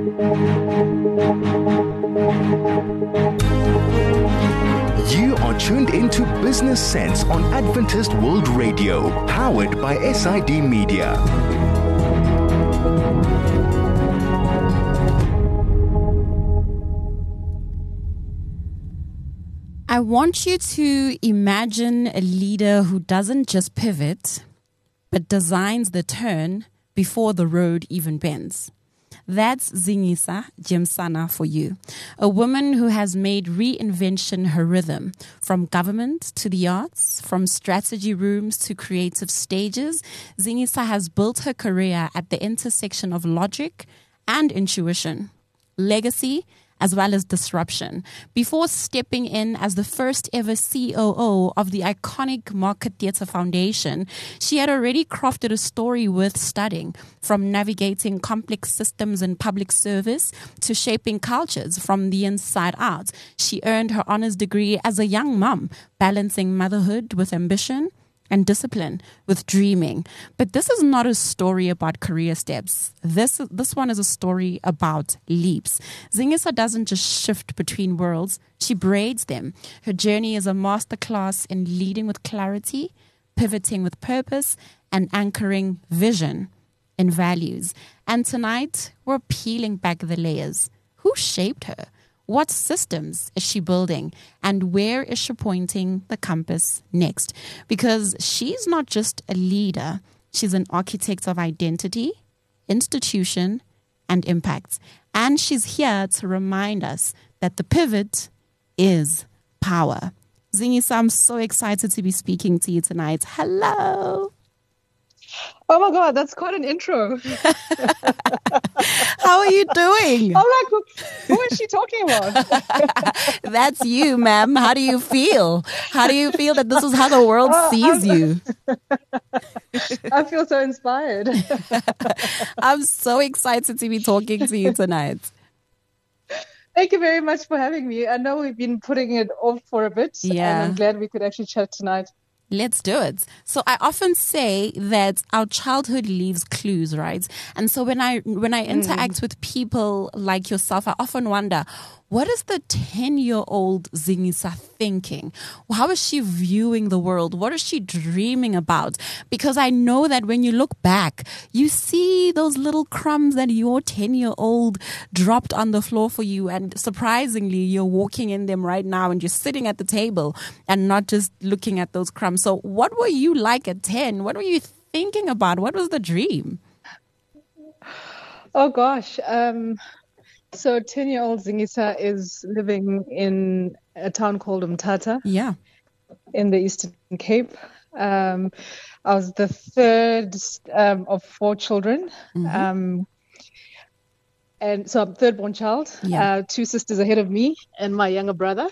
You are tuned into Business Sense on Adventist World Radio, powered by SID Media. I want you to imagine a leader who doesn't just pivot, but designs the turn before the road even bends. That's Zingisa Jimsana for you, a woman who has made reinvention her rhythm, from government to the arts, from strategy rooms to creative stages. Zingisa has built her career at the intersection of logic and intuition, legacy, as well as disruption, before stepping in as the first ever COO of the iconic Market Theatre Foundation. She had already crafted a story worth studying, from navigating complex systems in public service to shaping cultures from the inside out. She earned her honors degree as a young mom, balancing motherhood with ambition and discipline with dreaming. But this is not a story about career steps. This one is a story about leaps. Zingisa doesn't just shift between worlds, she braids them. Her journey is a masterclass in leading with clarity, pivoting with purpose, and anchoring vision and values. And tonight, we're peeling back the layers. Who shaped her? What systems is she building? And where is she pointing the compass next? Because she's not just a leader. She's an architect of identity, institution, and impact. And she's here to remind us that the pivot is power. Zingisa, I'm so excited to be speaking to you tonight. Hello. Oh my God, that's quite an intro. How are you doing? I'm like, who is she talking about? That's you, ma'am. How do you feel? How do you feel that this is how the world sees you? I feel so inspired. I'm so excited to be talking to you tonight. Thank you very much for having me. I know we've been putting it off for a bit, and I'm glad we could actually chat tonight. Let's do it. So I often say that our childhood leaves clues, right? And so when I interact with people like yourself, I often wonder, what is the 10-year-old Zingisa thinking? How is she viewing the world? What is she dreaming about? Because I know that when you look back, you see those little crumbs that your 10-year-old dropped on the floor for you. And surprisingly, you're walking in them right now and you're sitting at the table and not just looking at those crumbs. So what were you like at 10? What were you thinking about? What was the dream? Oh, gosh. So 10-year-old Zingisa is living in a town called Umtata. Yeah. In the Eastern Cape. I was the third of four children. Mm-hmm. And so I'm third born child, two sisters ahead of me and my younger brother.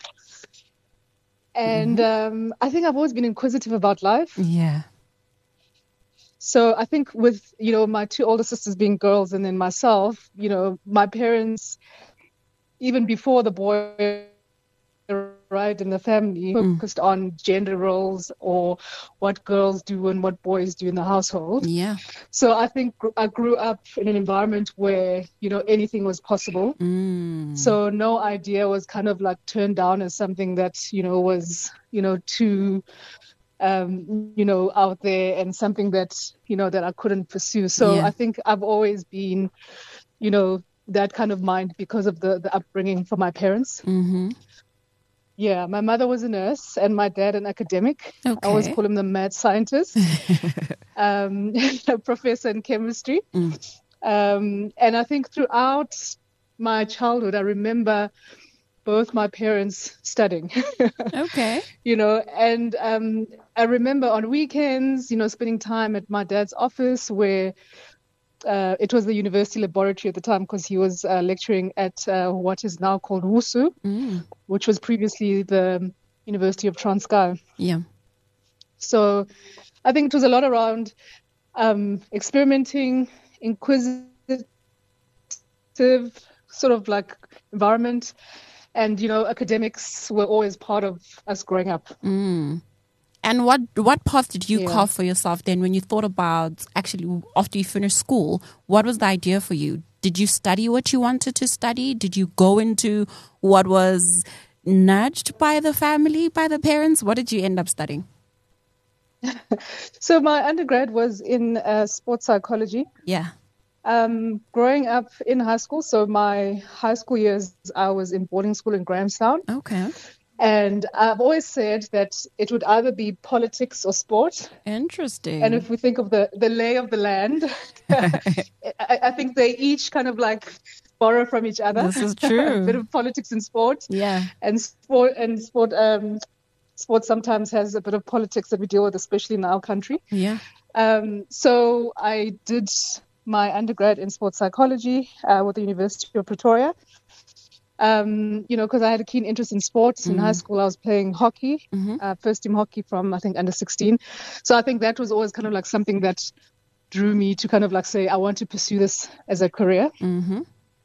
And I think I've always been inquisitive about life. Yeah. So I think with, my two older sisters being girls and then myself, my parents, even before the boy arrived in the family, focused on gender roles or what girls do and what boys do in the household. Yeah. So I think I grew up in an environment where, anything was possible. So no idea was kind of like turned down as something that, was, too... out there and something that, that I couldn't pursue. So I think I've always been, that kind of mind because of the upbringing from my parents. Mm-hmm. Yeah, my mother was a nurse and my dad an academic. Okay. I always call him the mad scientist, a professor in chemistry. And I think throughout my childhood, I remember both my parents studying. Okay. And I remember on weekends, spending time at my dad's office where it was the university laboratory at the time because he was lecturing at what is now called WUSU, which was previously the University of Transkei. Yeah. So I think it was a lot around experimenting, inquisitive sort of like environment. And, academics were always part of us growing up. And what path did you carve for yourself then when you thought about actually after you finished school? What was the idea for you? Did you study what you wanted to study? Did you go into what was nudged by the family, by the parents? What did you end up studying? So my undergrad was in sports psychology. Yeah. Growing up in high school, so my high school years, I was in boarding school in Grahamstown. Okay. And I've always said that it would either be politics or sport. Interesting. And if we think of the lay of the land, I think they each kind of like borrow from each other. This is true. A bit of politics and sport. Yeah. And sport sometimes has a bit of politics that we deal with, especially in our country. Yeah. So I did my undergrad in sports psychology with the University of Pretoria. Because I had a keen interest in sports. In high school, I was playing hockey, first team hockey from, I think, under 16. So I think that was always kind of like something that drew me to kind of like say, I want to pursue this as a career. Mm-hmm.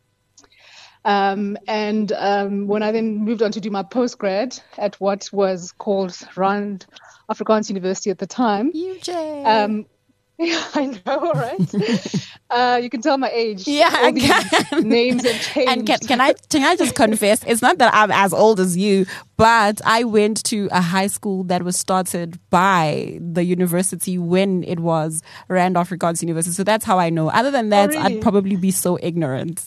When I then moved on to do my postgrad at what was called Rand Afrikaans University at the time. UJ. Yeah, I know, right? You can tell my age. Yeah, I can. Names have changed. And can I just confess? It's not that I'm as old as you, but I went to a high school that was started by the university when it was Rand Afrikaans University. So that's how I know. Other than that, really? I'd probably be so ignorant.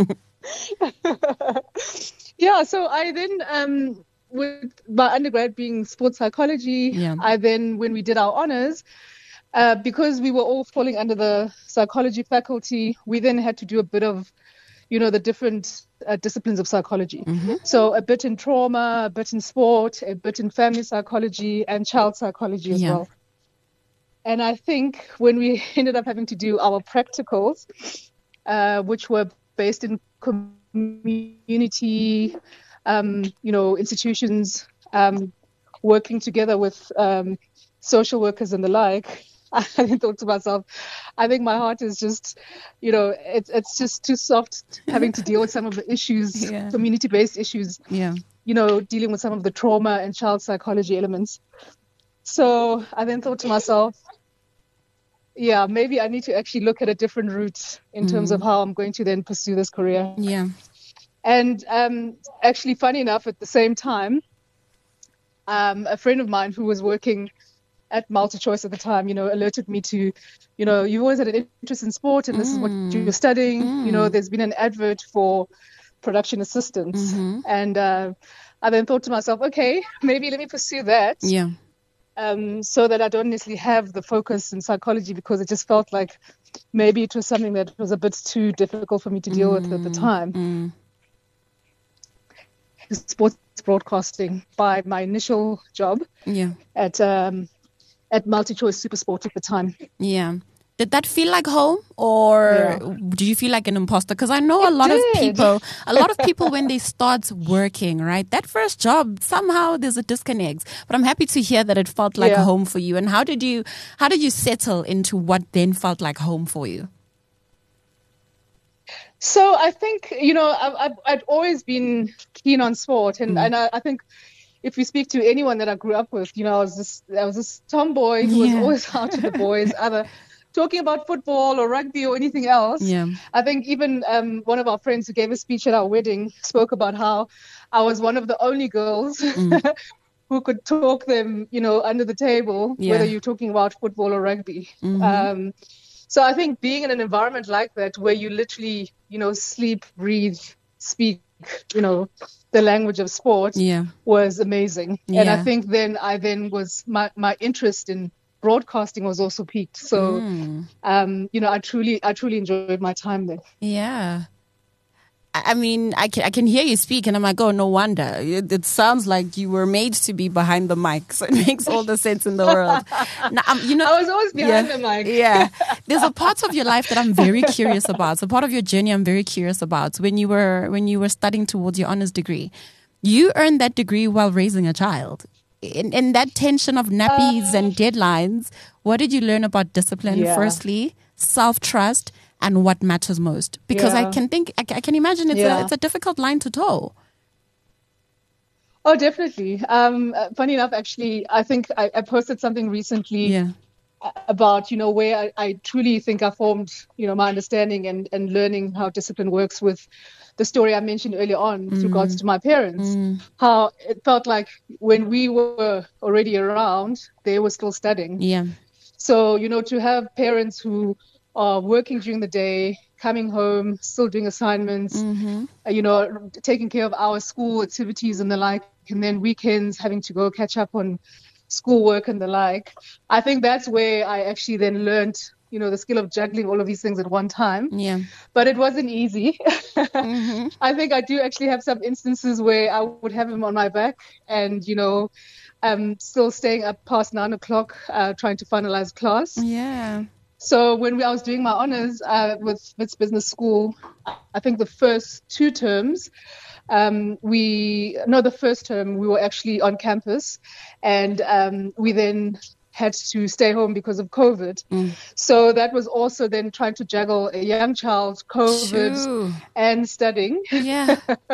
Yeah. So I then, with my undergrad being sports psychology, I then, when we did our honors. Because we were all falling under the psychology faculty, we then had to do a bit of, the different disciplines of psychology. Mm-hmm. So a bit in trauma, a bit in sport, a bit in family psychology and child psychology as well. And I think when we ended up having to do our practicals, which were based in community, institutions, working together with social workers and the like, I thought to myself, I think my heart is just, it's just too soft having to deal with some of the issues, community-based issues, dealing with some of the trauma and child psychology elements. So I then thought to myself, maybe I need to actually look at a different route in terms of how I'm going to then pursue this career. Yeah. And actually, funny enough, at the same time, a friend of mine who was working at MultiChoice at the time, alerted me to, you always had an interest in sport and this is what you're studying. There's been an advert for production assistants. Mm-hmm. And I then thought to myself, okay, maybe let me pursue that. Yeah. So that I don't necessarily have the focus in psychology, because it just felt like maybe it was something that was a bit too difficult for me to deal with at the time. Sports broadcasting by my initial job at MultiChoice SuperSport at the time. Yeah. Did that feel like home, or do you feel like an imposter? Because I know a lot of people when they start working, right, that first job, somehow there's a disconnect. But I'm happy to hear that it felt like home for you. And how did you settle into what then felt like home for you? So I think, I'd always been keen on sport, and I think if you speak to anyone that I grew up with, I was this tomboy who was always out to the boys, either talking about football or rugby or anything else. Yeah. I think even one of our friends who gave a speech at our wedding spoke about how I was one of the only girls who could talk them, under the table, whether you're talking about football or rugby. Mm-hmm. So I think being in an environment like that, where you literally, sleep, breathe, speak, the language of sport was amazing. Yeah. And I think then was my interest in broadcasting was also peaked. So, I truly enjoyed my time there. Yeah. I mean, I can hear you speak, and I'm like, oh, no wonder. It sounds like you were made to be behind the mic, so it makes all the sense in the world. Now, I was always behind the mic. Yeah, there's a part of your life that I'm very curious about. So part of your journey, I'm very curious about. When you were studying towards your honors degree, you earned that degree while raising a child. In that tension of nappies and deadlines, what did you learn about discipline? Firstly, self-trust, and what matters most? Because I can imagine it's a difficult line to toe. Oh, definitely. Funny enough, actually, I think I posted something recently about, where I truly think I formed, my understanding and learning how discipline works with the story I mentioned earlier on with regards to my parents, how it felt like when we were already around, they were still studying. Yeah. So, to have parents who are working during the day, coming home, still doing assignments, taking care of our school activities and the like, and then weekends having to go catch up on schoolwork and the like. I think that's where I actually then learned, the skill of juggling all of these things at one time. Yeah. But it wasn't easy. I think I do actually have some instances where I would have him on my back and, still staying up past 9 o'clock trying to finalize class. Yeah. So when I was doing my honors with Wits Business School, I think the first 2 terms, the first term we were actually on campus, and we then had to stay home because of COVID. So that was also then trying to juggle a young child, COVID, and studying. Yeah.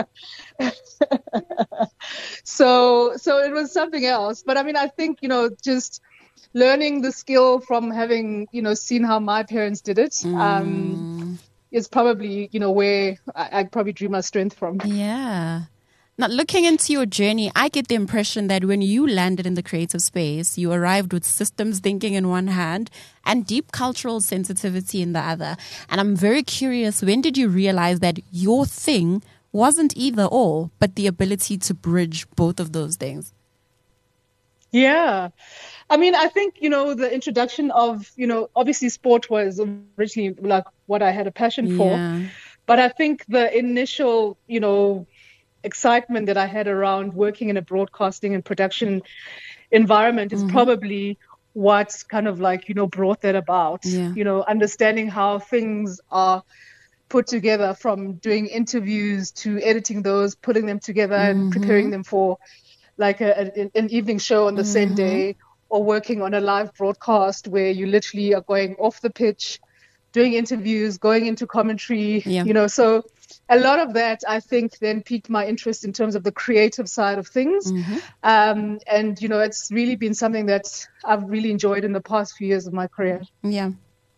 So it was something else. But I mean, I think, just learning the skill from having, seen how my parents did it, is probably, where I probably drew my strength from. Yeah. Now, looking into your journey, I get the impression that when you landed in the creative space, you arrived with systems thinking in one hand and deep cultural sensitivity in the other. And I'm very curious, when did you realize that your thing wasn't either or, but the ability to bridge both of those things? Yeah. I mean, I think, the introduction of, obviously sport was originally like what I had a passion for. But I think the initial, excitement that I had around working in a broadcasting and production environment is probably what's kind of like, brought that about. Understanding how things are put together, from doing interviews to editing those, putting them together and preparing them for like an evening show on the same day, or working on a live broadcast where you literally are going off the pitch, doing interviews, going into commentary, so a lot of that, I think, then piqued my interest in terms of the creative side of things. And, it's really been something that I've really enjoyed in the past few years of my career. Yeah.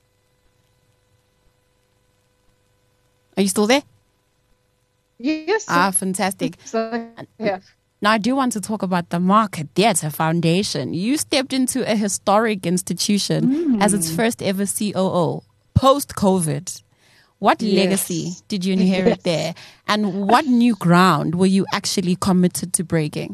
Are you still there? Yes. Fantastic. Yeah. Now, I do want to talk about the Market Theatre Foundation. You stepped into a historic institution as its first ever COO, post-COVID. What legacy did you inherit there? And what new ground were you actually committed to breaking?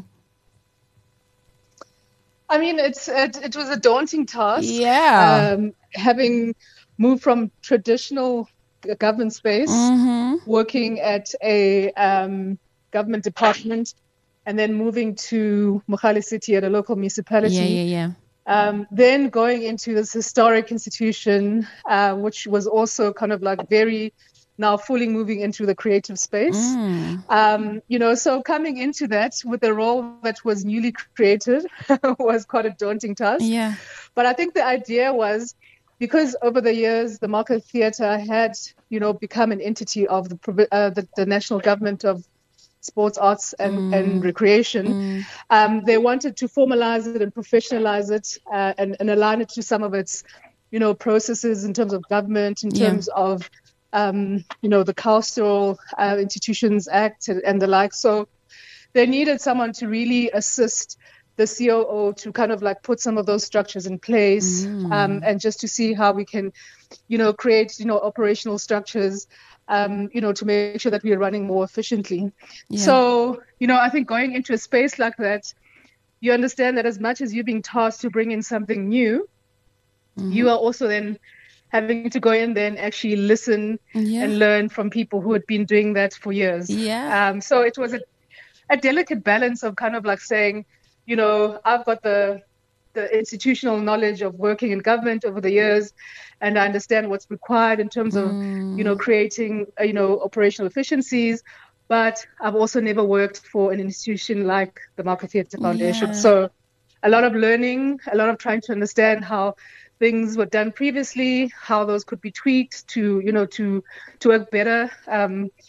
I mean, it was a daunting task. Yeah. Having moved from traditional government space, working at a government department, and then moving to Mogale City at a local municipality. Then going into this historic institution, which was also kind of like very now fully moving into the creative space. So coming into that with a role that was newly created was quite a daunting task. Yeah. But I think the idea was, because over the years, the Market Theatre had, become an entity of the national government of sports, arts, and recreation. They wanted to formalize it and professionalize it and align it to some of its, processes in terms of government, in terms of, the Cultural Institutions Act and the like. So they needed someone to really assist the COO to kind of like put some of those structures in place, and just to see how we can, create, operational structures, to make sure that we are running more efficiently. So, I think going into a space like that, you understand that as much as you're being tasked to bring in something new, you are also then having to go in there and actually listen and learn from people who had been doing that for years. So it was a delicate balance of kind of like saying, I've got the institutional knowledge of working in government over the years, and I understand what's required in terms of, creating, operational efficiencies. But I've also never worked for an institution like the Market Theatre Foundation. So a lot of learning, a lot of trying to understand how things were done previously, how those could be tweaked to, to work better.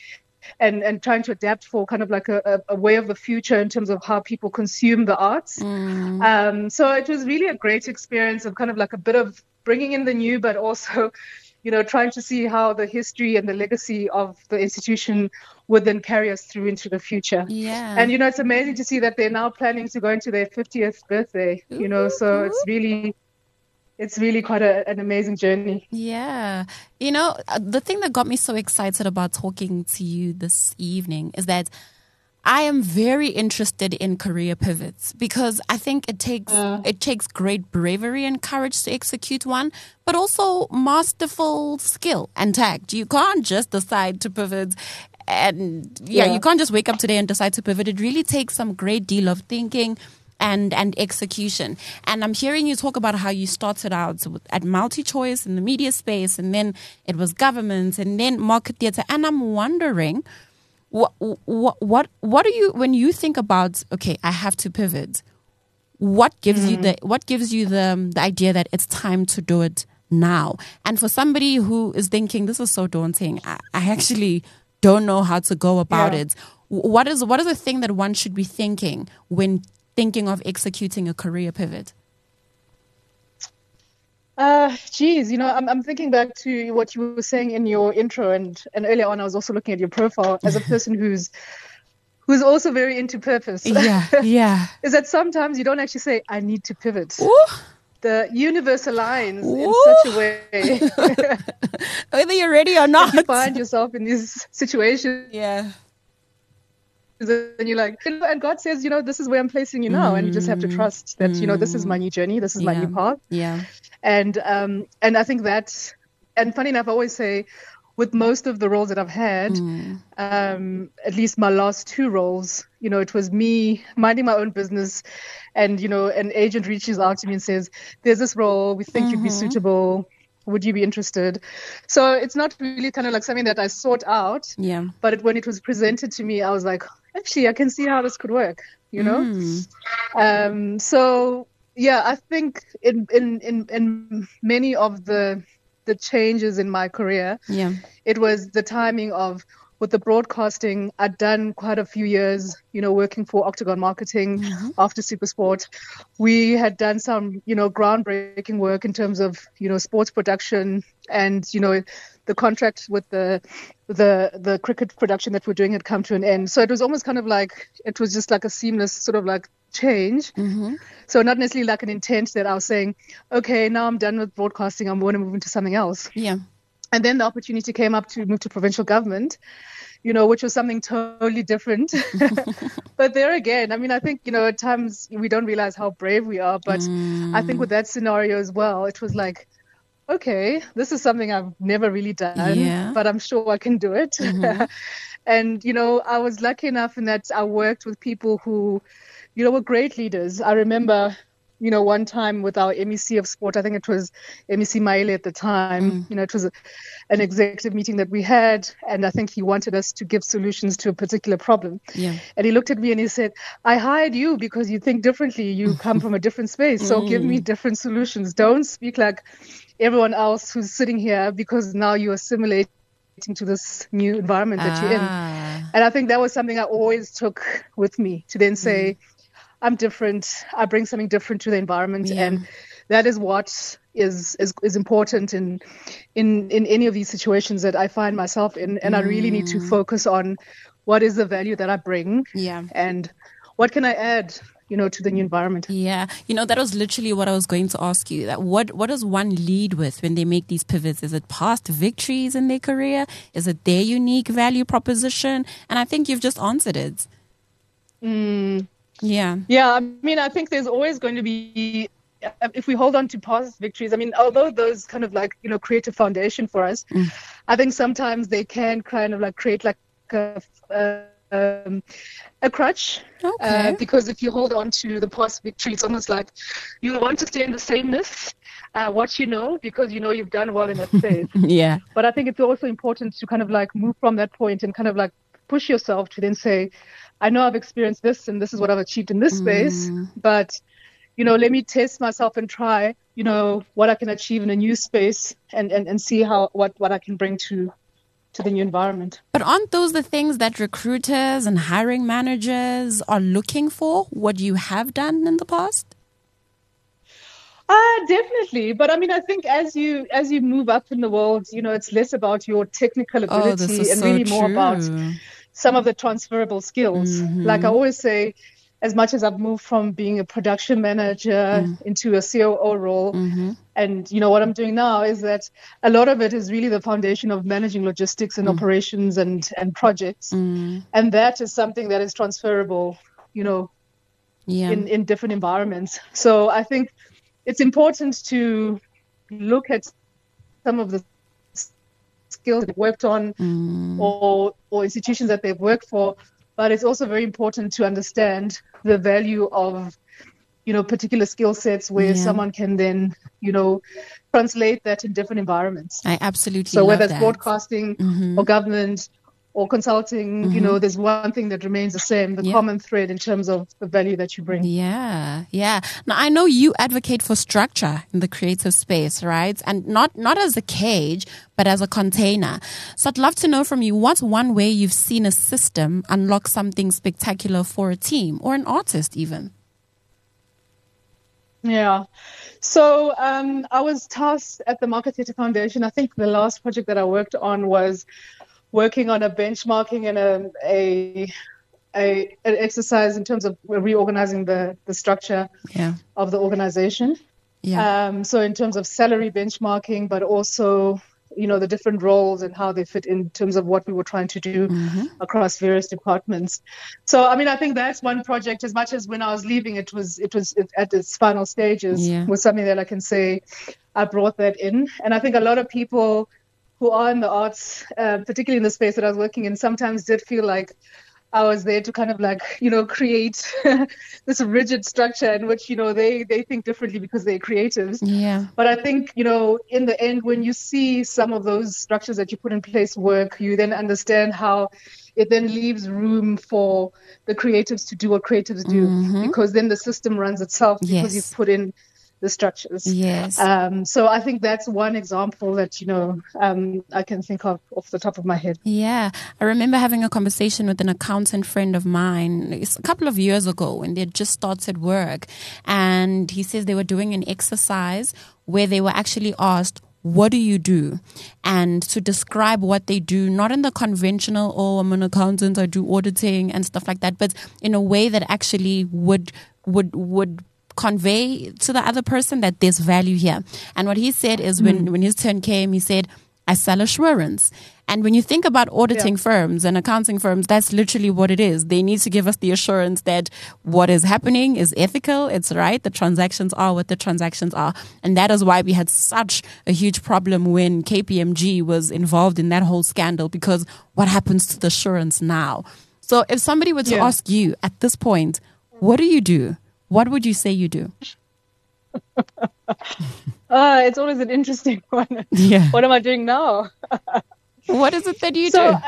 and trying to adapt for kind of like a way of the future in terms of how people consume the arts. So it was really a great experience of kind of like a bit of bringing in the new, but also, trying to see how the history and the legacy of the institution would then carry us through into the future. Yeah. And, it's amazing to see that they're now planning to go into their 50th birthday, so it's really quite an amazing journey. Yeah. The thing that got me so excited about talking to you this evening is that I am very interested in career pivots because I think it takes great bravery and courage to execute one, but also masterful skill and tact. You can't just decide to pivot and you can't just wake up today and decide to pivot. It really takes some great deal of thinking and execution. And I'm hearing you talk about how you started out at MultiChoice in the media space, and then it was government, and then market theatre. And I'm wondering, what do you, when you think about, okay, I have to pivot, what gives you the idea that it's time to do it now? And for somebody who is thinking this is so daunting, I actually don't know how to go about it. What is the thing that one should be thinking when thinking of executing a career pivot? I'm thinking back to what you were saying in your intro, and earlier on I was also looking at your profile as a person who's also very into purpose. Yeah. Is that sometimes you don't actually say, I need to pivot. Ooh. The universe aligns in such a way. Whether you're ready or not. You find yourself in these situations. Yeah. And you're like, and God says, this is where I'm placing you now. And you just have to trust that, this is my new journey. This is my new path. Yeah. And I think that, and funny enough, I always say with most of the roles that I've had, at least my last two roles, it was me minding my own business, and, an agent reaches out to me and says, there's this role, we think you'd be suitable. Would you be interested? So it's not really kind of like something that I sought out. Yeah. But when it was presented to me, I was like, actually, I can see how this could work, So, yeah, I think in many of the changes in my career, it was the timing of, with the broadcasting, I'd done quite a few years, working for Octagon Marketing after SuperSport. We had done some, groundbreaking work in terms of, sports production and, the contract with the cricket production that we're doing had come to an end. So it was almost kind of like, it was just like a seamless sort of like change. So not necessarily like an intent that I was saying, okay, now I'm done with broadcasting, I'm going to move into something else. Yeah. And then the opportunity came up to move to provincial government, which was something totally different. But there again, I mean, I think, at times we don't realize how brave we are. But I think with that scenario as well, it was like, okay, this is something I've never really done, but I'm sure I can do it. And, I was lucky enough in that I worked with people who, were great leaders. I remember one time with our MEC of sport, I think it was MEC Maile at the time, it was an executive meeting that we had, and I think he wanted us to give solutions to a particular problem. Yeah. And he looked at me and he said, I hired you because you think differently. You come from a different space. So give me different solutions. Don't speak like everyone else who's sitting here, because now you assimilate to this new environment that you're in. And I think that was something I always took with me to then say, I'm different. I bring something different to the environment, and that is what is important in any of these situations that I find myself in. And I really need to focus on what is the value that I bring, and what can I add, to the new environment. Yeah, that was literally what I was going to ask you. That what does one lead with when they make these pivots? Is it past victories in their career? Is it their unique value proposition? And I think you've just answered it. Yeah. I mean, I think there's always going to be, if we hold on to past victories, I mean, although those kind of like, create a foundation for us, I think sometimes they can kind of like create like a crutch. Okay. Because if you hold on to the past victory, it's almost like you want to stay in the sameness, what because you've done well in that space. Yeah. But I think it's also important to kind of like move from that point and kind of like push yourself to then say, I know I've experienced this and this is what I've achieved in this space, but, let me test myself and try, what I can achieve in a new space and see what I can bring to to the new environment. But aren't those the things that recruiters and hiring managers are looking for? What you have done in the past? Definitely. But I mean, I think as you move up in the world, it's less about your technical ability and really more about some of the transferable skills. Like I always say, as much as I've moved from being a production manager into a COO role, and what I'm doing now is that a lot of it is really the foundation of managing logistics and operations and projects, and that is something that is transferable, in different environments. So I think it's important to look at some of the skills they've worked on or institutions that they've worked for, but it's also very important to understand the value of, particular skill sets where someone can then, translate that in different environments. I absolutely So whether love it's that. broadcasting or government or consulting, there's one thing that remains the same, the common thread in terms of the value that you bring. Yeah. Now, I know you advocate for structure in the creative space, right? And not as a cage, but as a container. So I'd love to know from you, what's one way you've seen a system unlock something spectacular for a team or an artist even? Yeah. So I was tasked at the Market Theatre Foundation. I think the last project that I worked on was working on a benchmarking and an exercise in terms of reorganizing the structure of the organization. Yeah. So in terms of salary benchmarking, but also, the different roles and how they fit in terms of what we were trying to do across various departments. So, I mean, I think that's one project. As much as when I was leaving, it was at its final stages, was something that I can say I brought that in. And I think a lot of people who are in the arts, particularly in the space that I was working in, sometimes did feel like I was there to kind of create this rigid structure in which, they think differently because they're creatives. Yeah. But I think, in the end, when you see some of those structures that you put in place work, you then understand how it then leaves room for the creatives to do what creatives do, because then the system runs itself because you've put in the structures. Yes. So I think that's one example that, I can think of off the top of my head. Yeah. I remember having a conversation with an accountant friend of mine a couple of years ago when they had just started work. And he says they were doing an exercise where they were actually asked, what do you do? And to describe what they do, not in the conventional, oh, I'm an accountant, I do auditing and stuff like that, but in a way that actually would convey to the other person that there's value here. And what he said is when his turn came, he said, I sell assurance. And when you think about auditing firms and accounting firms, that's literally what it is. They need to give us the assurance that what is happening is ethical, it's right, the transactions are what the transactions are. And that is why we had such a huge problem when KPMG was involved in that whole scandal, because what happens to the assurance now? So if somebody were to ask you at this point, what do? What would you say you do? It's always an interesting one. Yeah. What am I doing now? What is it that you do?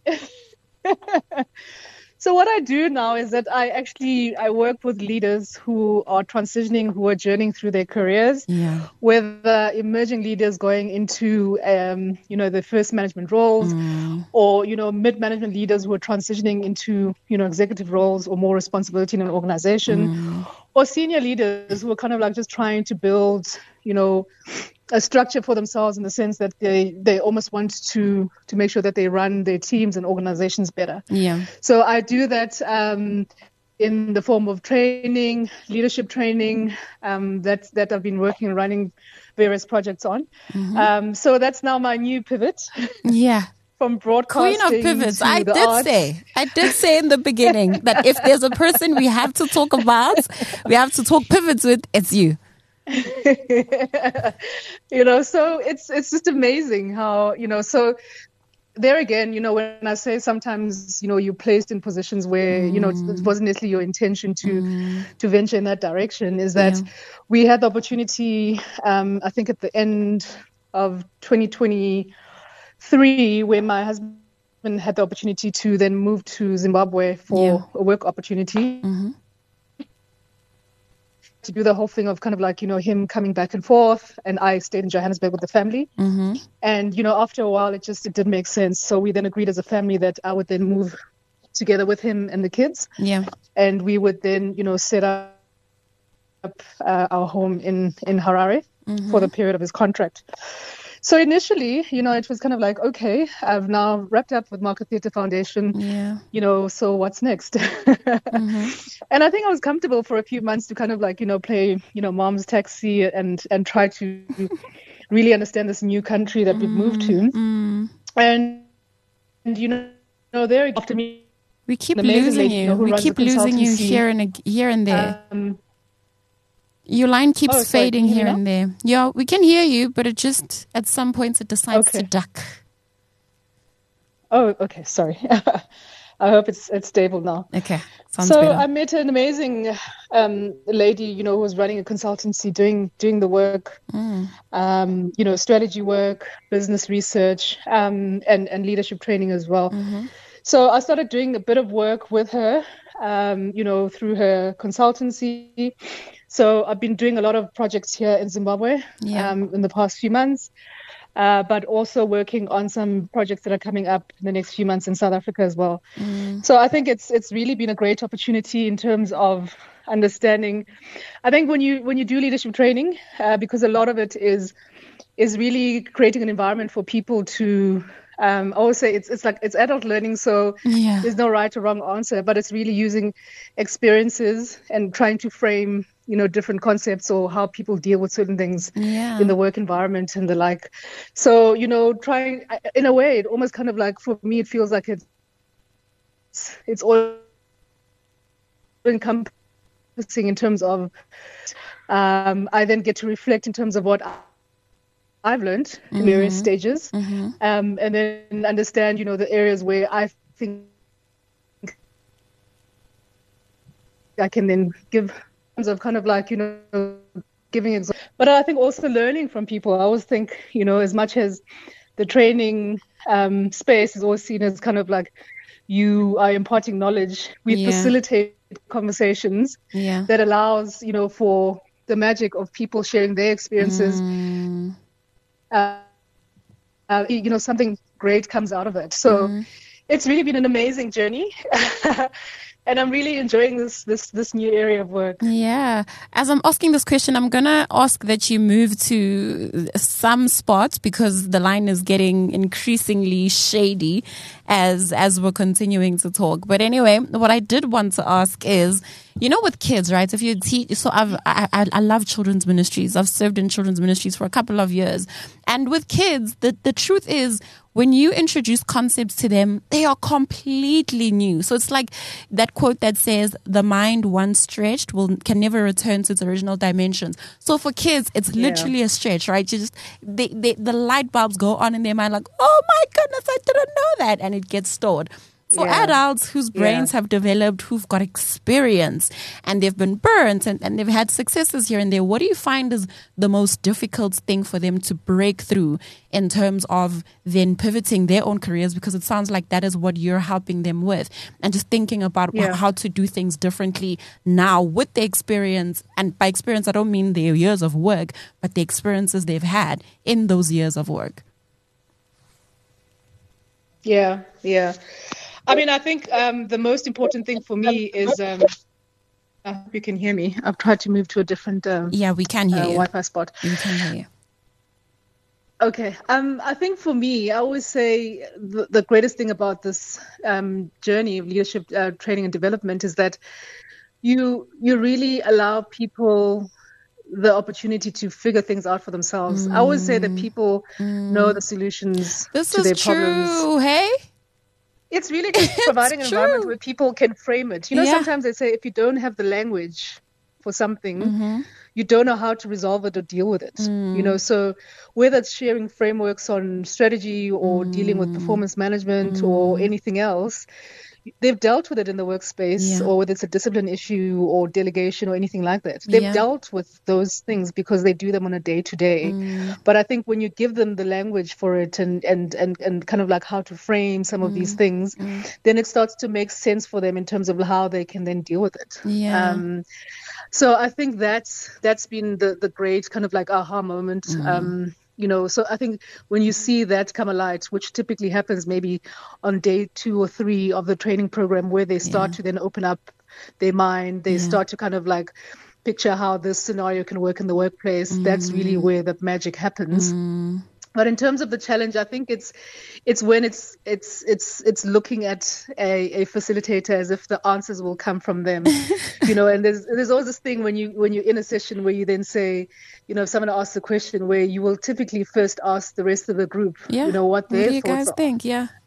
So what I do now is that I work with leaders who are transitioning, who are journeying through their careers, whether emerging leaders going into, the first management roles or, mid-management leaders who are transitioning into, executive roles or more responsibility in an organization, or senior leaders who are kind of just trying to build, a structure for themselves in the sense that they almost want to make sure that they run their teams and organizations better. Yeah. So I do that in the form of training, leadership training, that I've been working and running various projects on. So that's now my new pivot. Yeah. From broadcasting Queen of pivots. I did say in the beginning that if there's a person we have to talk about, we have to talk pivots with, it's you. So it's just amazing how, so there again, when I say sometimes, you're placed in positions where, it wasn't necessarily your intention to venture in that direction, is that we had the opportunity, I think at the end of 2023, where my husband had the opportunity to then move to Zimbabwe for a work opportunity. to do the whole thing of kind of like, him coming back and forth, and I stayed in Johannesburg with the family. Mm-hmm. And, after a while, it didn't make sense. So we then agreed as a family that I would then move together with him and the kids. Yeah. And we would then, set up our home in Harare for the period of his contract. So initially, it was kind of like, okay, I've now wrapped up with Market Theatre Foundation. Yeah. So what's next? And I think I was comfortable for a few months to kind of like, play, mom's taxi and try to really understand this new country that we've moved to. And there after me, we keep losing you. We keep losing you here and there. Your line keeps fading here and there. Yeah, we can hear you, but it just, at some points, it decides to duck. Oh, okay. Sorry. I hope it's stable now. Okay. Sounds so better. I met an amazing lady, who was running a consultancy, doing the work, strategy work, business research, and leadership training as well. So I started doing a bit of work with her, through her consultancy. So I've been doing a lot of projects here in Zimbabwe in the past few months, but also working on some projects that are coming up in the next few months in South Africa as well. So I think it's really been a great opportunity in terms of understanding. I think when you do leadership training, because a lot of it is really creating an environment for people to. I always say it's like it's adult learning, so there's no right or wrong answer, but it's really using experiences and trying to frame, different concepts or how people deal with certain things in the work environment and the like. So, trying in a way, it almost kind of like, for me, it feels like it's all encompassing in terms of I then get to reflect in terms of what I've learned in various stages, and then understand, the areas where I think I can then give terms of kind of like, giving examples. But I think also learning from people. I always think, as much as the training space is always seen as kind of like you are imparting knowledge, we facilitate conversations that allows, for the magic of people sharing their experiences. Something great comes out of it. So it's really been an amazing journey. And I'm really enjoying this new area of work. Yeah. As I'm asking this question, I'm going to ask that you move to some spot, because the line is getting increasingly shady as we're continuing to talk. But anyway, what I did want to ask is, with kids, right? If you teach, so I love children's ministries. I've served in children's ministries for a couple of years. And with kids, the truth is, when you introduce concepts to them, they are completely new. So it's like that quote that says, the mind once stretched can never return to its original dimensions. So for kids, it's literally a stretch, right? You just, the light bulbs go on in their mind like, oh my goodness, I didn't know that. And it gets stored. For adults whose brains have developed, who've got experience and they've been burnt and they've had successes here and there, what do you find is the most difficult thing for them to break through in terms of then pivoting their own careers? Because it sounds like that is what you're helping them with, and just thinking about how to do things differently now with the experience. And by experience, I don't mean their years of work, but the experiences they've had in those years of work. Yeah. I mean, I think the most important thing for me is, I hope you can hear me. I've tried to move to a different we can hear you. Wi-Fi spot. We can hear you. Okay. I think for me, I always say the greatest thing about this journey of leadership training and development is that you really allow people the opportunity to figure things out for themselves. I always say that people know the solutions to their problems. This is true, hey? It's really just providing an environment where people can frame it. Sometimes they say if you don't have the language for something, you don't know how to resolve it or deal with it. So whether it's sharing frameworks on strategy or dealing with performance management or anything else, they've dealt with it in the workspace, or whether it's a discipline issue or delegation or anything like that. They've dealt with those things because they do them on a day-to-day. But I think when you give them the language for it and kind of like how to frame some of these things, then it starts to make sense for them in terms of how they can then deal with it. So I think that's been the great kind of like aha moment. So I think when you see that come alight, which typically happens maybe on day 2 or 3 of the training program, where they start to then open up their mind, they start to kind of like picture how this scenario can work in the workplace. That's really where the magic happens. But in terms of the challenge, I think it's when it's looking at a facilitator as if the answers will come from them, And there's always this thing when you're in a session where you then say, if someone asks a question, where you will typically first ask the rest of the group, what their do you thoughts guys think?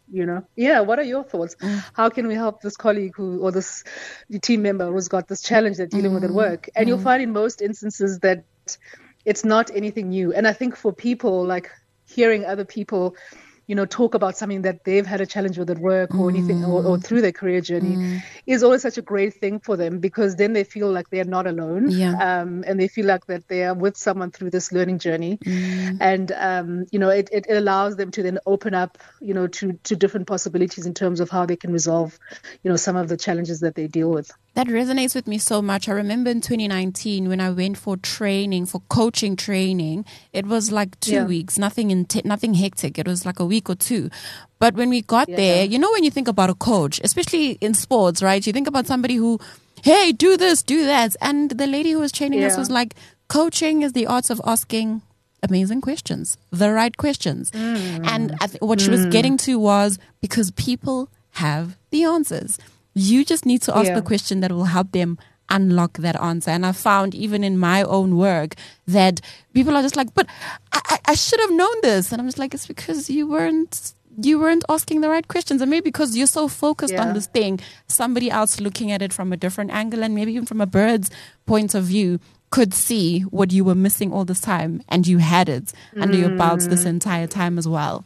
What are your thoughts? How can we help this colleague or this team member who's got this challenge they're dealing with at work? And you'll find in most instances that it's not anything new. And I think for people, like, hearing other people, talk about something that they've had a challenge with at work or anything, or through their career journey, is always such a great thing for them, because then they feel like they're not alone, and they feel like that they are with someone through this learning journey, and it allows them to then open up, to different possibilities in terms of how they can resolve, some of the challenges that they deal with. That resonates with me so much. I remember in 2019 when I went for training, for coaching training, it was like 2 weeks, nothing hectic. It was like a week or 2. But when we got there, when you think about a coach, especially in sports, right? You think about somebody who, hey, do this, do that. And the lady who was training us was like, coaching is the art of asking amazing questions, the right questions. And what she was getting to was, because people have the answers. You just need to ask the question that will help them unlock that answer. And I found even in my own work that people are just like, but I should have known this. And I'm just like, it's because you weren't asking the right questions. And maybe because you're so focused on this thing, somebody else looking at it from a different angle, and maybe even from a bird's point of view, could see what you were missing all this time, and you had it under your belt this entire time as well.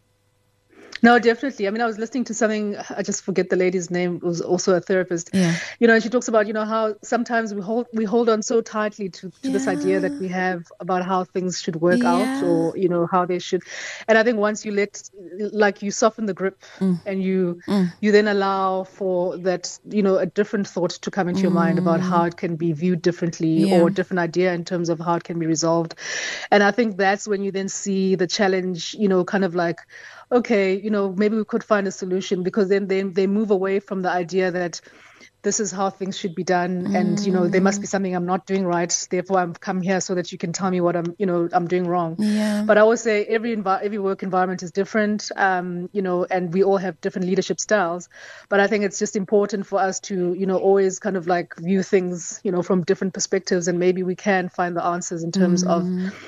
No, definitely. I mean, I was listening to something, I just forget the lady's name, it was also a therapist. And she talks about, how sometimes we hold on so tightly to this idea that we have about how things should work out, or, how they should. And I think once you you soften the grip, and you then allow for that, a different thought to come into your mind about how it can be viewed differently, or a different idea in terms of how it can be resolved. And I think that's when you then see the challenge, kind of like, okay, maybe we could find a solution, because then they move away from the idea that this is how things should be done, and there must be something I'm not doing right, therefore I've come here so that you can tell me what I'm doing wrong. But I always say every work environment is different, and we all have different leadership styles. But I think it's just important for us to always kind of like view things from different perspectives, and maybe we can find the answers in terms of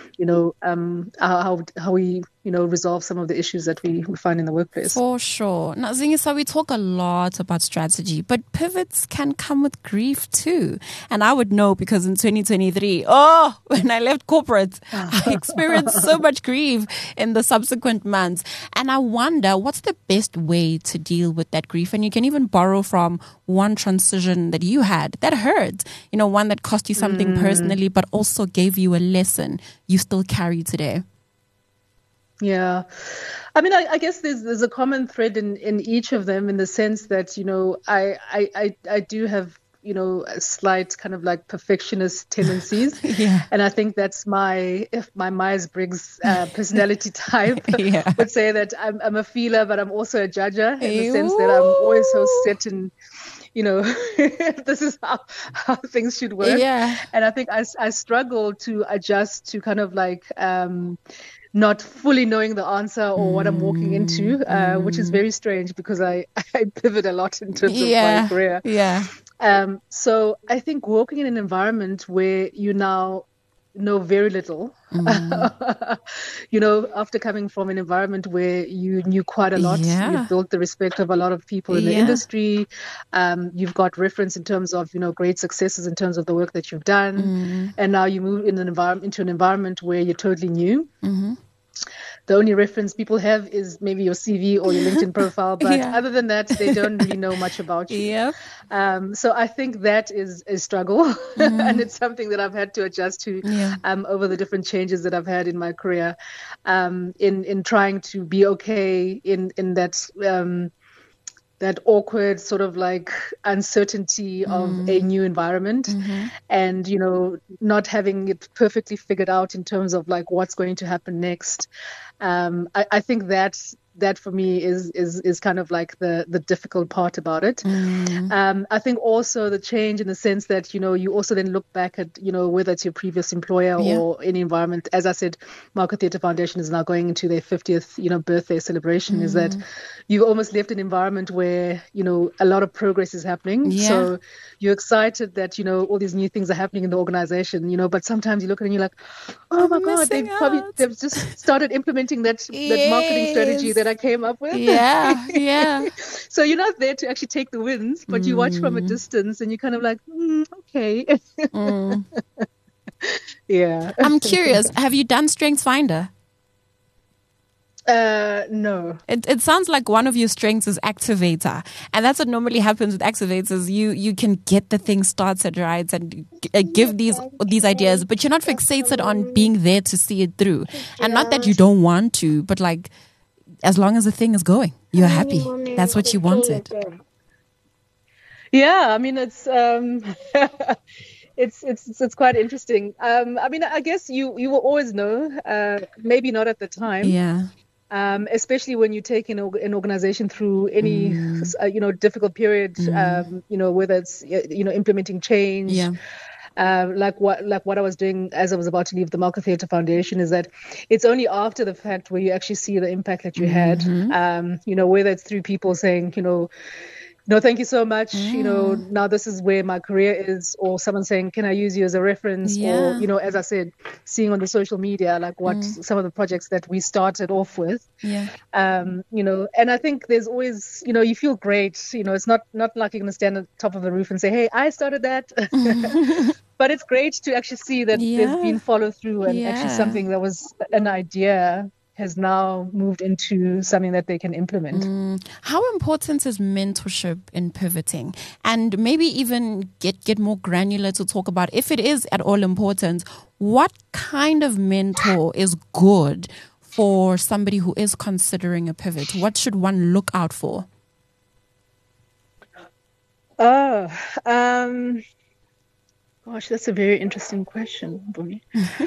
how we resolve some of the issues that we find in the workplace. For sure. Now, Zingisa, we talk a lot about strategy, but pivots can come with grief too. And I would know, because in 2023, when I left corporate, I experienced so much grief in the subsequent months. And I wonder, what's the best way to deal with that grief? And you can even borrow from one transition that you had that hurt, one that cost you something personally, but also gave you a lesson you still carry today. Yeah. I mean, I guess there's a common thread in each of them, in the sense that, I do have, a slight kind of like perfectionist tendencies. And I think that's my Myers-Briggs personality type. Would say that I'm a feeler, but I'm also a judger, in the sense that I'm always so set in, this is how things should work. And I think I struggle to adjust to kind of like, not fully knowing the answer or what I'm walking into, which is very strange, because I pivot a lot in terms of my career. So I think walking in an environment where you now know very little, after coming from an environment where you knew quite a lot, you've built the respect of a lot of people in the industry, you've got reference in terms of, great successes in terms of the work that you've done, and now you move into an environment where you're totally new. the only reference people have is maybe your CV or your LinkedIn profile. But other than that, they don't really know much about you. Yep. So I think that is a struggle. And it's something that I've had to adjust to over the different changes that I've had in my career, in trying to be okay in that that awkward sort of like uncertainty of a new environment, and, you know, not having it perfectly figured out in terms of like what's going to happen next. I think that for me is kind of like the difficult part about it. I think also the change in the sense that, you know, you also then look back at, you know, whether it's your previous employer or any environment. As I said, Marco Theatre Foundation is now going into their 50th, you know, birthday celebration, is that you almost left an environment where, you know, a lot of progress is happening. So you're excited that, you know, all these new things are happening in the organization, you know, but sometimes you look at it and you're like, oh my God, they've just started implementing that marketing strategy that I came up with. So you're not there to actually take the wins, but you watch from a distance and you're kind of like, okay. I'm curious, have you done StrengthsFinder? No. It sounds like one of your strengths is activator, and that's what normally happens with activators. You can get the thing started right and give these ideas, but you're not fixated on being there to see it through. And not that you don't want to, but like, as long as the thing is going, you're happy. That's what you wanted. Yeah, I mean, it's it's quite interesting. I mean, I guess you will always know, maybe not at the time. Yeah. Especially when you take an organization through any, you know, difficult period, you know, whether it's, you know, implementing change. Like what I was doing as I was about to leave the Marco Theatre Foundation, is that it's only after the fact where you actually see the impact that you had, you know, whether it's through people saying, you know, no, thank you so much. You know, now this is where my career is, or someone saying, can I use you as a reference? Or, you know, as I said, seeing on the social media, like what some of the projects that we started off with, you know, and I think there's always, you know, you feel great. You know, it's not like you're going to stand at the top of the roof and say, hey, I started that. But it's great to actually see that there's been follow through, and actually something that was an idea has now moved into something that they can implement. How important is mentorship in pivoting? And maybe even get more granular to talk about, if it is at all important, what kind of mentor is good for somebody who is considering a pivot? What should one look out for? Gosh, that's a very interesting question, Bumi.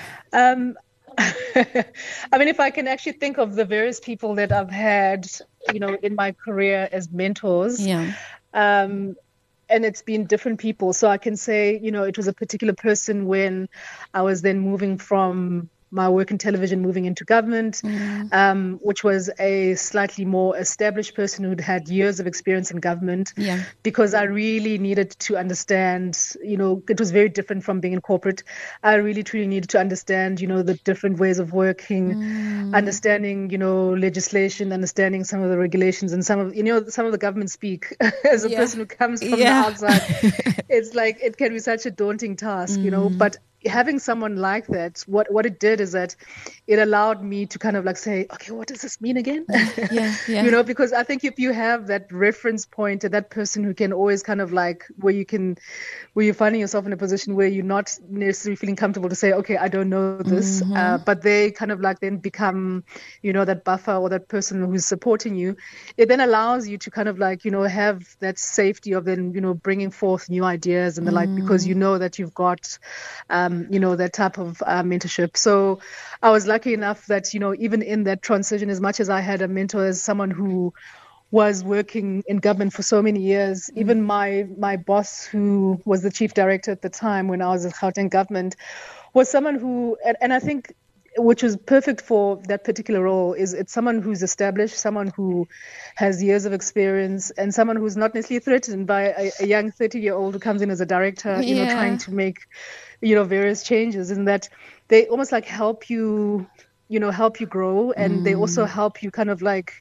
I mean, if I can actually think of the various people that I've had, you know, in my career as mentors, and it's been different people. So I can say, you know, it was a particular person when I was then moving from my work in television, moving into government, which was a slightly more established person who'd had years of experience in government, because I really needed to understand, you know, it was very different from being in corporate. I really truly needed to understand, you know, the different ways of working, understanding, you know, legislation, understanding some of the regulations, and some of, you know, some of the government speak. As a person who comes from the outside, it's like, it can be such a daunting task, you know, but having someone like that, what it did is that it allowed me to kind of like say, okay, what does this mean again? You know, because I think if you have that reference point and that person who can always kind of like, where you're finding yourself in a position where you're not necessarily feeling comfortable to say, okay, I don't know this, but they kind of like then become, you know, that buffer or that person who's supporting you, it then allows you to kind of like, you know, have that safety of then, you know, bringing forth new ideas and the like, because you know that you've got, you know, that type of mentorship. So I was lucky enough that, you know, even in that transition, as much as I had a mentor as someone who was working in government for so many years, even my boss, who was the chief director at the time when I was at Gauteng government, was someone who, and I think, which was perfect for that particular role, is it's someone who's established, someone who has years of experience, and someone who's not necessarily threatened by a young 30-year-old who comes in as a director, you know, trying to make, you know, various changes, in that they almost like help you, you know, help you grow, and they also help you kind of like,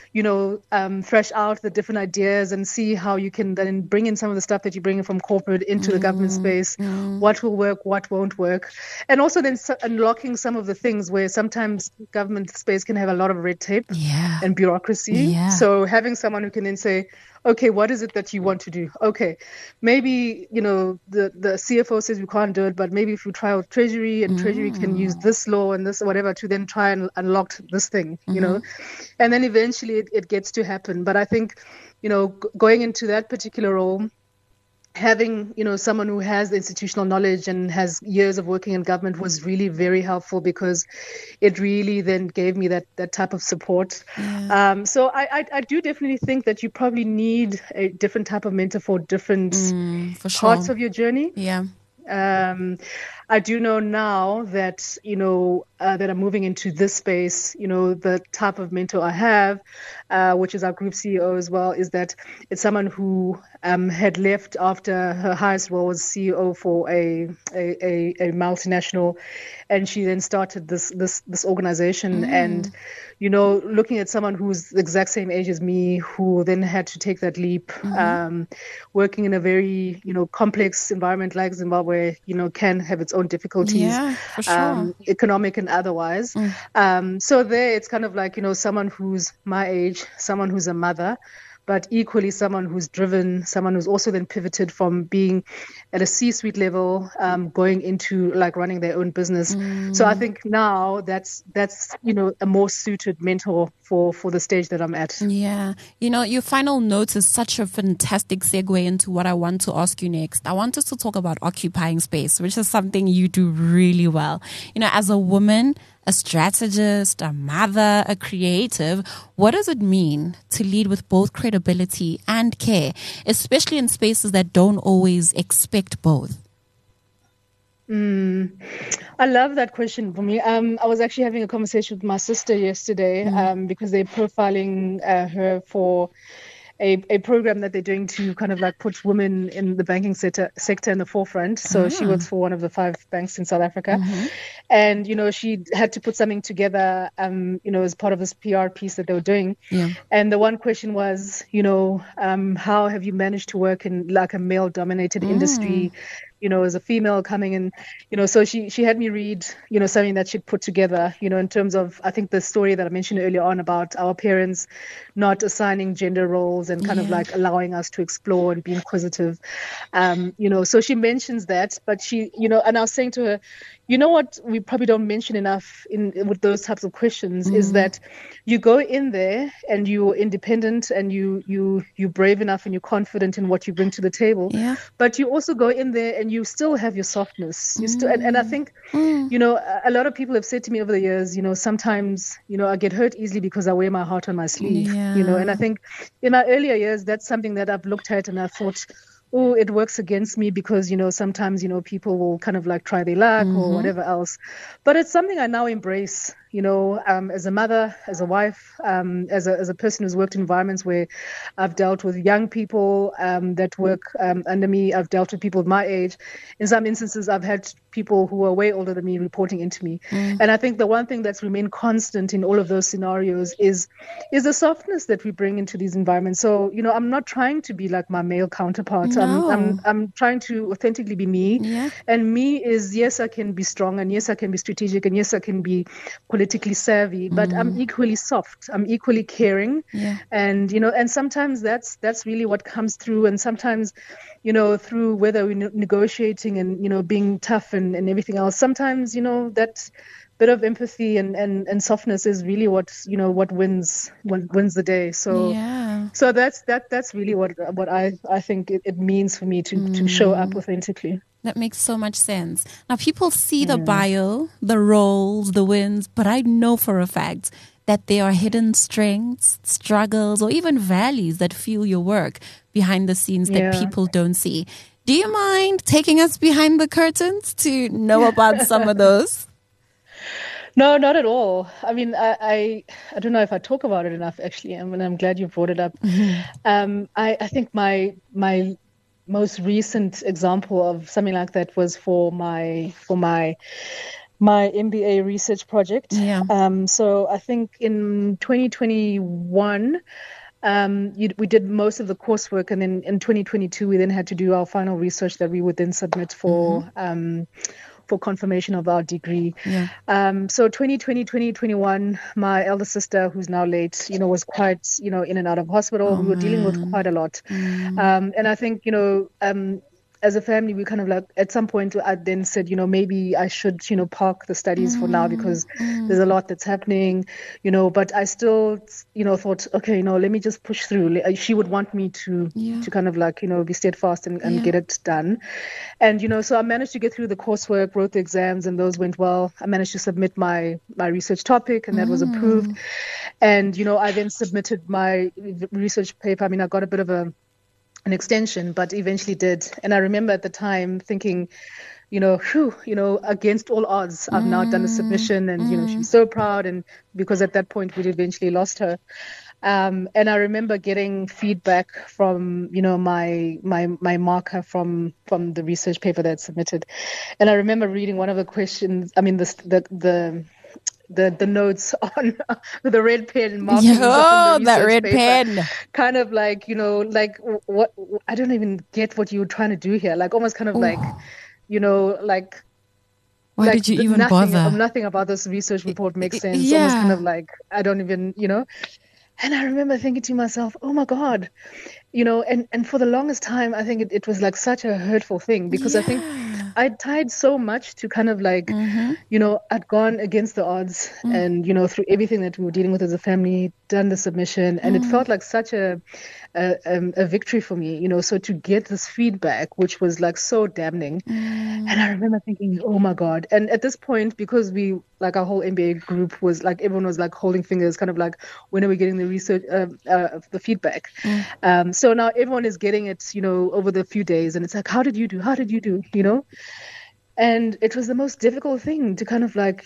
thresh out the different ideas and see how you can then bring in some of the stuff that you bring in from corporate into the government space, what will work, what won't work. And also then unlocking some of the things where sometimes government space can have a lot of red tape and bureaucracy. Yeah. So having someone who can then say, okay, what is it that you want to do? Okay, maybe, the CFO says we can't do it, but maybe if we try out Treasury and Treasury can use this law and this whatever to then try and unlock this thing, and then eventually it gets to happen. But I think, going into that particular role, having, someone who has the institutional knowledge and has years of working in government was really very helpful, because it really then gave me that type of support. Yeah. So I do definitely think that you probably need a different type of mentor for different parts of your journey. Yeah. I do know now that, that I'm moving into this space, the type of mentor I have, which is our group CEO as well, is that it's someone who had left after her highest role was CEO for a multinational, and she then started this organization. And, looking at someone who's the exact same age as me, who then had to take that leap, working in a very, complex environment like Zimbabwe, can have its own difficulties, for sure. economic and otherwise. So there it's kind of like, someone who's my age, someone who's a mother, but equally someone who's driven, someone who's also then pivoted from being at a C-suite level, going into like running their own business. So I think now that's a more suited mentor for the stage that I'm at. Yeah. Your final note is such a fantastic segue into what I want to ask you next. I want us to talk about occupying space, which is something you do really well. As a woman, a strategist, a mother, a creative, what does it mean to lead with both credibility and care, especially in spaces that don't always expect both? I love that question for me. I was actually having a conversation with my sister yesterday, because they're profiling her for a program that they're doing to kind of like put women in the banking sector in the forefront. So she works for one of the 5 banks in South Africa. And, she had to put something together, as part of this PR piece that they were doing. Yeah. And the one question was, how have you managed to work in like a male-dominated industry, as a female coming in, so she had me read, something that she'd put together, in terms of, I think the story that I mentioned earlier on about our parents not assigning gender roles and kind of like allowing us to explore and be inquisitive. So she mentions that, but she, and I was saying to her, what we probably don't mention enough with those types of questions is that you go in there and you're independent and you're brave enough and you're confident in what you bring to the table. Yeah. But you also go in there and you still have your softness. You still, and I think, a lot of people have said to me over the years, sometimes, I get hurt easily because I wear my heart on my sleeve. And I think in my earlier years, that's something that I've looked at and I thought, oh, it works against me because, sometimes, people will kind of like try their luck or whatever else. But it's something I now embrace, as a mother, as a wife, as a person who's worked in environments where I've dealt with young people that work under me. I've dealt with people of my age. In some instances, I've had people who are way older than me reporting into me. And I think the one thing that's remained constant in all of those scenarios is the softness that we bring into these environments. So, I'm not trying to be like my male counterpart. No. I'm trying to authentically be me. Yeah. And me is, yes, I can be strong, and yes, I can be strategic, and yes, I can be politically savvy, but I'm equally soft. I'm equally caring. Yeah. And, and sometimes that's really what comes through. And sometimes, through whether we're negotiating and, being tough and everything else, sometimes, that bit of empathy and softness is really what wins the day. So that's really what I think it means for me to show up authentically. That makes so much sense. Now, people see the bio, the roles, the wins, but I know for a fact that there are hidden strengths, struggles, or even valleys that fuel your work behind the scenes that people don't see. Do you mind taking us behind the curtains to know about some of those? No, not at all. I mean, I don't know if I talk about it enough, actually. I mean, I'm glad you brought it up. I think my most recent example of something like that was for my my MBA research project. Yeah. So I think in 2021, we did most of the coursework, and then in 2022 we then had to do our final research that we would then submit for confirmation of our degree. Yeah. So 2020, 2021, my elder sister, who's now late, was quite, in and out of hospital. We were dealing with quite a lot. And I think, as a family, we kind of like, at some point I then said, maybe I should, park the studies for now because there's a lot that's happening, but I still, thought, okay, let me just push through. She would want me to kind of like, be steadfast and get it done. And, so I managed to get through the coursework, wrote the exams, and those went well. I managed to submit my research topic, and that was approved. And, I then submitted my research paper. I mean, I got a bit of an extension, but eventually did. And I remember at the time thinking, against all odds, I've now done a submission, and, she's so proud. And because at that point we'd eventually lost her. And I remember getting feedback from, my marker from the research paper that I submitted. And I remember reading one of the questions, I mean, the notes on the red pen marking. Oh, that red pen. Kind of like, what, I don't even get what you were trying to do here. Like almost kind of like, like, why did you even bother? Nothing about this research report makes sense. Yeah. Almost kind of like, I don't even, And I remember thinking to myself, oh my God, and for the longest time, I think it was like such a hurtful thing because I think I tried so much to kind of like, I'd gone against the odds and, through everything that we were dealing with as a family, done the submission, and it felt like such a victory for me, so to get this feedback, which was like so damning. And I remember thinking, oh my God. And at this point, because our whole MBA group was like, everyone was like holding fingers, kind of like, when are we getting the research, the feedback? So now everyone is getting it, over the few days, and it's like, how did you do? How did you do? And it was the most difficult thing to kind of like,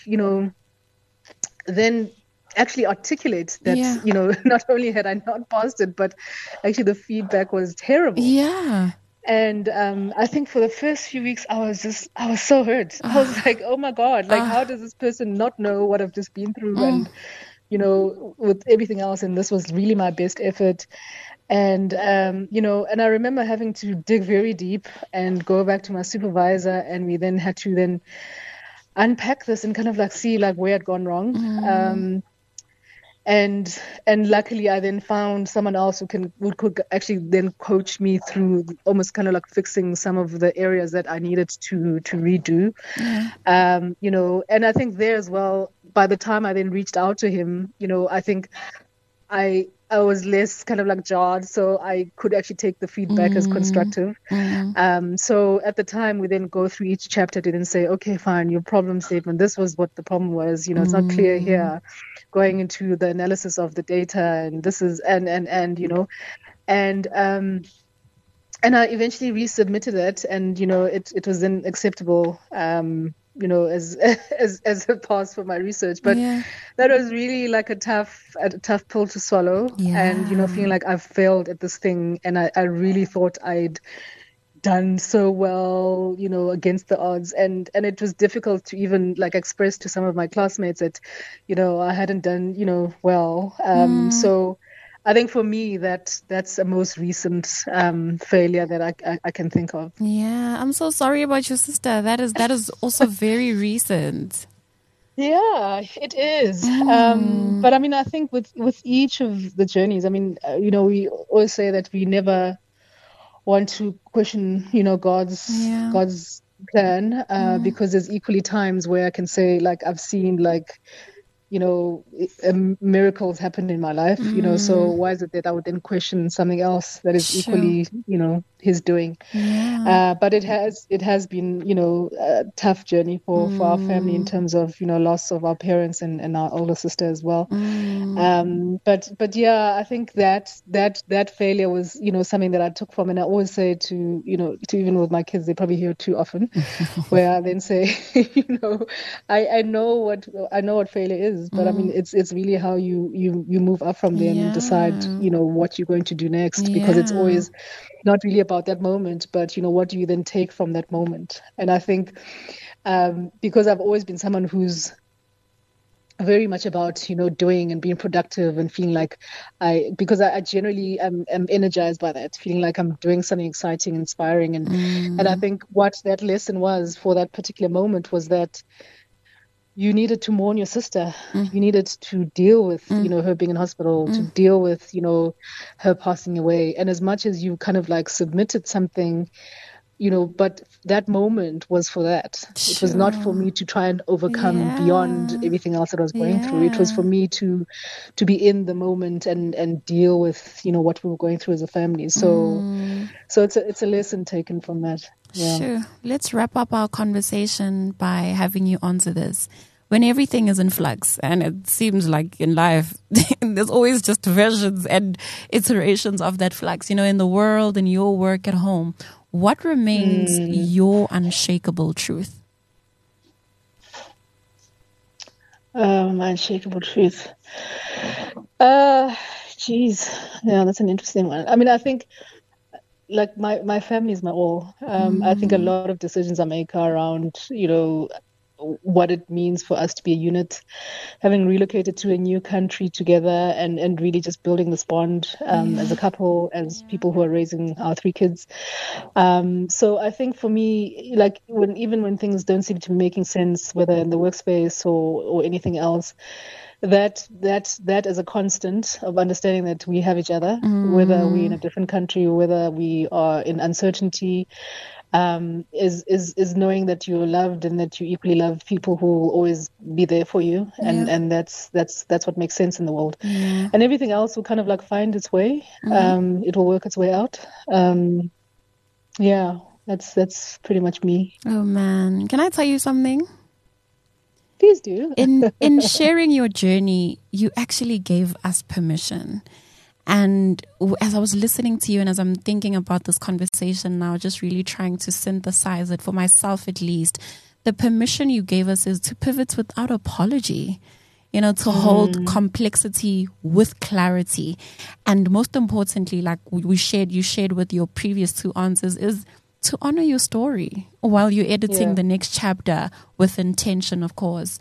then actually articulate that, not only had I not passed it, but actually the feedback was terrible. Yeah. And I think for the first few weeks, I was so hurt. I was like, oh my God, like, how does this person not know what I've just been through? And, with everything else, and this was really my best effort. And, and I remember having to dig very deep and go back to my supervisor, and we then had to unpack this and kind of like see like where I'd gone wrong. And luckily I then found someone else who could actually then coach me through almost kind of like fixing some of the areas that I needed to redo. And I think there as well, by the time I then reached out to him, I think I was less kind of like jarred, so I could actually take the feedback as constructive. So at the time, we then go through each chapter to then say, okay, fine, your problem statement, this was what the problem was, it's not clear here, going into the analysis of the data, and this is, and I eventually resubmitted it, and, it was then acceptable, as a pass for my research. But that was really like a tough pill to swallow. And, feeling like I've failed at this thing. And I really thought I'd done so well, against the odds. And it was difficult to even like express to some of my classmates that, I hadn't done, well. So I think for me, that's a most recent failure that I can think of. Yeah, I'm so sorry about your sister. That is also very recent. Yeah, it is. But I mean, I think with each of the journeys, I mean, we always say that we never want to question, God's plan, because there's equally times where I can say, like, I've seen like, miracles happen in my life, so why is it that I would then question something else that is equally, his doing? But it has been, a tough journey for our family in terms of, loss of our parents and our older sister as well. But yeah, I think that failure was, something that I took from, and I always say to even with my kids, they probably hear it too often, where I then say, I know what failure is. But I mean, it's really how you move up from there and decide, what you're going to do next, because it's always not really about that moment, but what do you then take from that moment? And I think because I've always been someone who's very much about, doing and being productive and feeling like because I generally am energized by that, feeling like I'm doing something exciting, inspiring. And I think what that lesson was for that particular moment was that you needed to mourn your sister. You needed to deal with, her being in hospital, to deal with, her passing away. And as much as you kind of like submitted something, but that moment was for that. Sure. It was not for me to try and overcome beyond everything else that I was going through. It was for me to be in the moment and deal with, what we were going through as a family. So it's a lesson taken from that. Yeah. Sure. Let's wrap up our conversation by having you answer this. When everything is in flux, and it seems like in life, there's always just versions and iterations of that flux, in the world, in your work at home, what remains your unshakable truth? My unshakable truth. Geez. Yeah, that's an interesting one. I mean, I think like my family is my all. I think a lot of decisions I make are around, what it means for us to be a unit, having relocated to a new country together and really just building this bond as a couple, as people who are raising our 3 kids. So I think for me, like even when things don't seem to be making sense, whether in the workspace or anything else, that is a constant of understanding that we have each other, whether we're in a different country or whether we are in uncertainty. Is knowing that you're loved and that you equally love people who will always be there for you, and that's what makes sense in the world. And everything else will kind of like find its way. It will work its way out. That's pretty much me. Oh man, can I tell you something? Please do. In sharing your journey, you actually gave us permission. And as I was listening to you and as I'm thinking about this conversation now, just really trying to synthesize it for myself at least, the permission you gave us is to pivot without apology, to hold complexity with clarity. And most importantly, like you shared with your previous 2 answers, is to honor your story while you're editing the next chapter with intention, of course.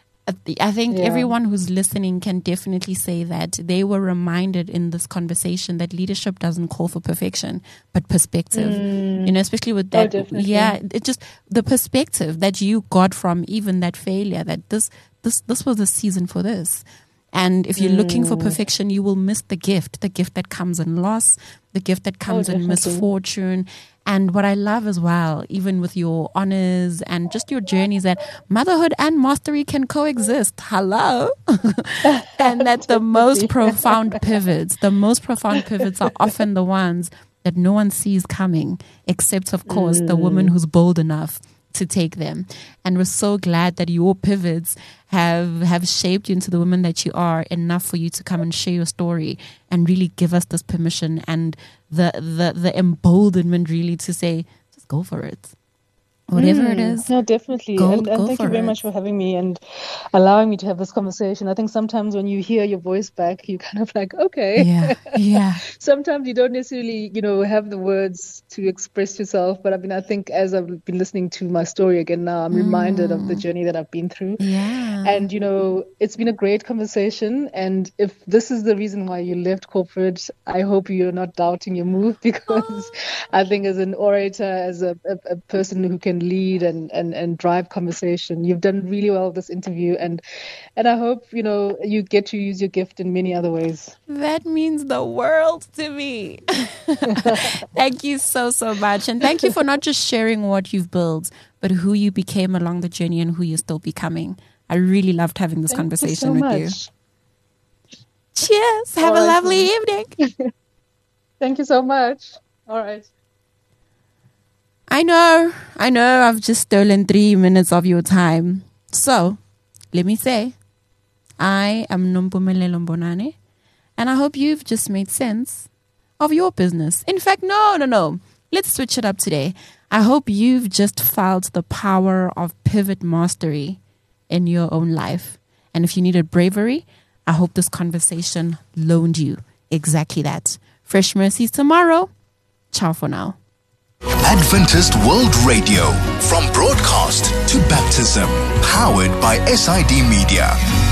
I think everyone who's listening can definitely say that they were reminded in this conversation that leadership doesn't call for perfection, but perspective. Especially with that. It's just the perspective that you got from even that failure, that this was a season for this. And if you're looking for perfection, you will miss the gift that comes in loss, the gift that comes in misfortune. And what I love as well, even with your honors and just your journeys, that motherhood and mastery can coexist. Hello. And that the most profound pivots are often the ones that no one sees coming, except, of course, the woman who's bold enough to take them. And we're so glad that your pivots have shaped you into the woman that you are, enough for you to come and share your story and really give us this permission and the emboldenment really to say, just go for it. Whatever it is. No, definitely. And thank you very much for having me and allowing me to have this conversation. I think sometimes when you hear your voice back, you kind of like, okay. Yeah. Sometimes you don't necessarily, have the words to express yourself. But I mean, I think as I've been listening to my story again now, I'm reminded of the journey that I've been through. Yeah. And, it's been a great conversation. And if this is the reason why you left corporate, I hope you're not doubting your move, because I think as an orator, as a person who can lead and drive conversation, you've done really well with this interview, and I hope you get to use your gift in many other ways. That means the world to me. Thank you so much, and thank you for not just sharing what you've built, but who you became along the journey and who you're still becoming. I really loved having this conversation with you. Cheers. Have a lovely evening. Thank you so much. All right. I know, I've just stolen 3 minutes of your time. So, let me say, I am Nompumelelo Mbonane, and I hope you've just made sense of your business. In fact, no. Let's switch it up today. I hope you've just felt the power of pivot mastery in your own life. And if you needed bravery, I hope this conversation loaned you exactly that. Fresh mercies tomorrow. Ciao for now. Adventist World Radio, from broadcast to baptism, powered by SID Media.